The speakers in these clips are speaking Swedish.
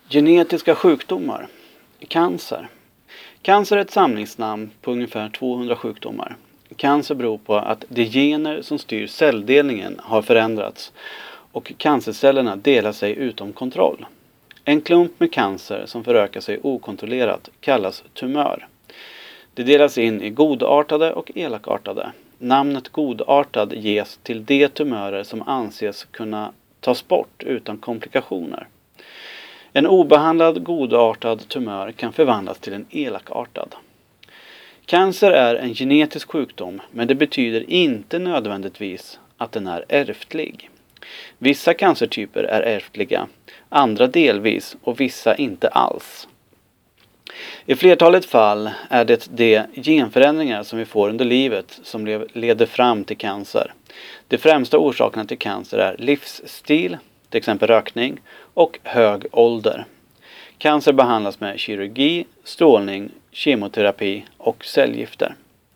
Genetiska sjukdomar. Cancer. Cancer är ett samlingsnamn på ungefär 200 sjukdomar. Cancer beror på att de gener som styr celldelningen har förändrats och cancercellerna delar sig utom kontroll. En klump med cancer som förökar sig okontrollerat kallas tumör. Det delas in i godartade och elakartade. Namnet godartad ges till de tumörer som anses kunna tas bort utan komplikationer. En obehandlad godartad tumör kan förvandlas till en elakartad. Cancer är en genetisk sjukdom, men det betyder inte nödvändigtvis att den är ärftlig. Vissa cancertyper är ärftliga, andra delvis och vissa inte alls. I flertalet fall är det de genförändringar som vi får under livet som leder fram till cancer. De främsta orsakerna till cancer är livsstil, till exempel rökning, och hög ålder. Cancer behandlas med kirurgi, strålning, kemoterapi och cellgifter.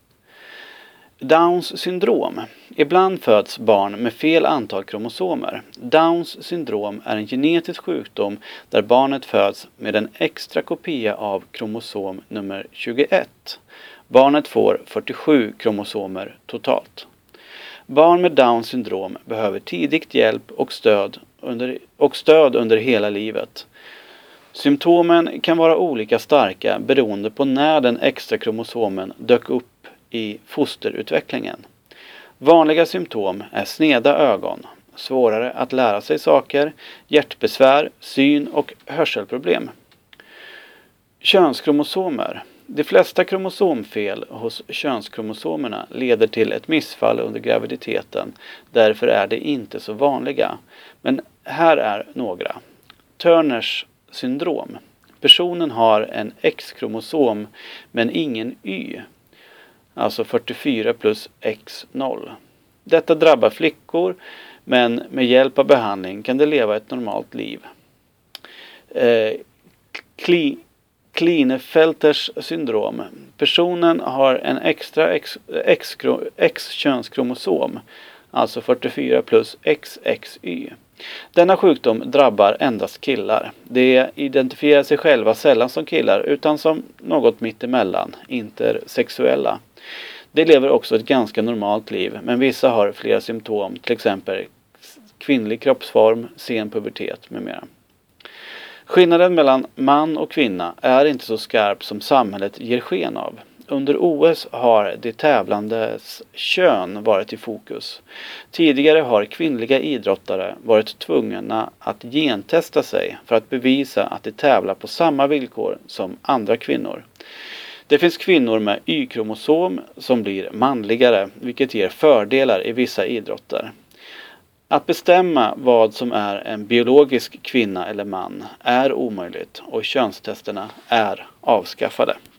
Downs syndrom. Ibland föds barn med fel antal kromosomer. Downs syndrom är en genetisk sjukdom där barnet föds med en extra kopia av kromosom nummer 21. Barnet får 47 kromosomer totalt. Barn med Downs syndrom behöver tidigt hjälp och stöd under hela livet. Symptomen kan vara olika starka beroende på när den extra kromosomen dök upp i fosterutvecklingen. Vanliga symptom är sneda ögon, svårare att lära sig saker, hjärtbesvär, syn- och hörselproblem. Könskromosomer. De flesta kromosomfel hos könskromosomerna leder till ett missfall under graviditeten. Därför är de inte så vanliga. Men här är några. Turners syndrom. Personen har en X-kromosom men ingen Y. Alltså 44 plus X0. Detta drabbar flickor, men med hjälp av behandling kan de leva ett normalt liv. Klinefelters syndrom. Personen har en extra X-könskromosom, alltså 44 plus XXY. Denna sjukdom drabbar endast killar. De identifierar sig själva sällan som killar utan som något mittemellan, intersexuella. De lever också ett ganska normalt liv, men vissa har flera symptom, till exempel kvinnlig kroppsform, sen pubertet med mera. Skillnaden mellan man och kvinna är inte så skarp som samhället ger sken av. Under OS har de tävlandes kön varit i fokus. Tidigare har kvinnliga idrottare varit tvungna att gentesta sig för att bevisa att de tävlar på samma villkor som andra kvinnor. Det finns kvinnor med Y-kromosom som blir manligare, vilket ger fördelar i vissa idrotter. Att bestämma vad som är en biologisk kvinna eller man är omöjligt och könstesterna är avskaffade.